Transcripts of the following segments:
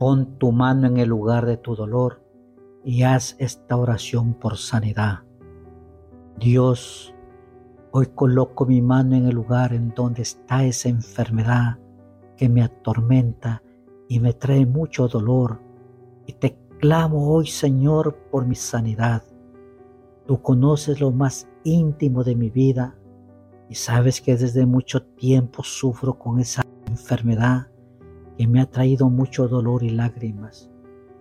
Pon tu mano en el lugar de tu dolor y haz esta oración por sanidad. Dios, hoy coloco mi mano en el lugar en donde está esa enfermedad que me atormenta y me trae mucho dolor. Y te clamo hoy, Señor, por mi sanidad. Tú conoces lo más íntimo de mi vida y sabes que desde mucho tiempo sufro con esa enfermedad que me ha traído mucho dolor y lágrimas.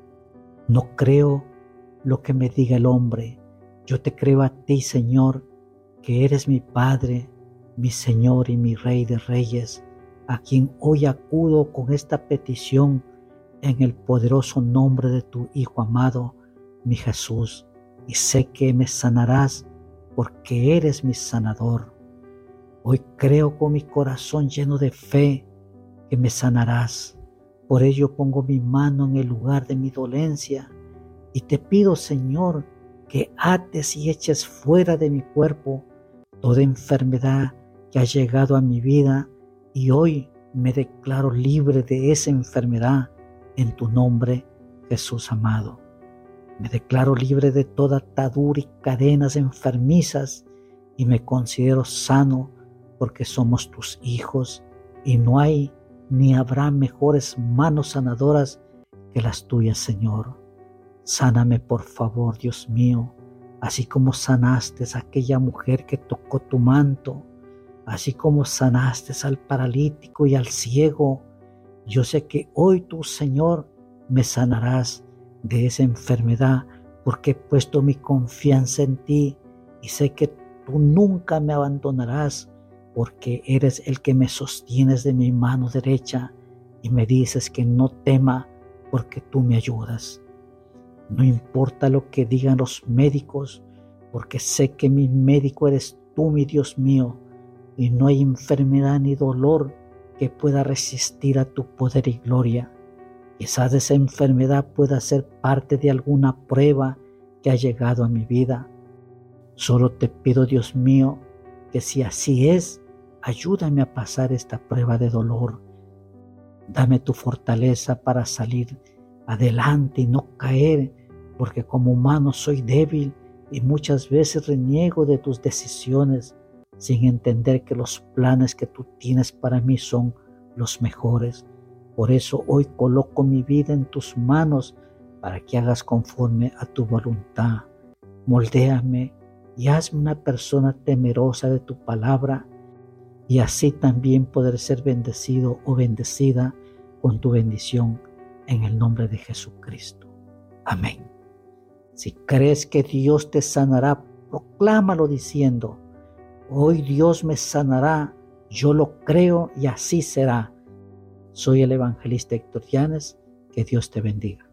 No creo lo que me diga el hombre. Yo te creo a ti, Señor, que eres mi Padre, mi Señor y mi Rey de Reyes, a quien hoy acudo con esta petición en el poderoso nombre de tu Hijo amado, mi Jesús, y sé que me sanarás porque eres mi sanador. Hoy creo con mi corazón lleno de fe que me sanarás. Por ello pongo mi mano en el lugar de mi dolencia y te pido, Señor, que ates y eches fuera de mi cuerpo toda enfermedad que ha llegado a mi vida, y hoy me declaro libre de esa enfermedad en tu nombre, Jesús amado. Me declaro libre de toda atadura y cadenas enfermizas y me considero sano porque somos tus hijos y no hay ni habrá mejores manos sanadoras que las tuyas, Señor. Sáname, por favor, Dios mío, así como sanaste a aquella mujer que tocó tu manto, así como sanaste al paralítico y al ciego. Yo sé que hoy tú, Señor, me sanarás de esa enfermedad porque he puesto mi confianza en ti y sé que tú nunca me abandonarás porque eres el que me sostienes de mi mano derecha y me dices que no tema porque tú me ayudas. No importa lo que digan los médicos, porque sé que mi médico eres tú, mi Dios mío, y no hay enfermedad ni dolor que pueda resistir a tu poder y gloria. Quizás esa enfermedad pueda ser parte de alguna prueba que ha llegado a mi vida. Solo te pido, Dios mío, que si así es, ayúdame a pasar esta prueba de dolor. Dame tu fortaleza para salir adelante y no caer, porque como humano soy débil y muchas veces reniego de tus decisiones sin entender que los planes que tú tienes para mí son los mejores. Por eso hoy coloco mi vida en tus manos para que hagas conforme a tu voluntad. Moldéame y hazme una persona temerosa de tu palabra y así también poder ser bendecido o bendecida con tu bendición en el nombre de Jesucristo. Amén. Si crees que Dios te sanará, proclámalo diciendo: hoy Dios me sanará, yo lo creo y así será. Soy el evangelista Héctor Llanes, que Dios te bendiga.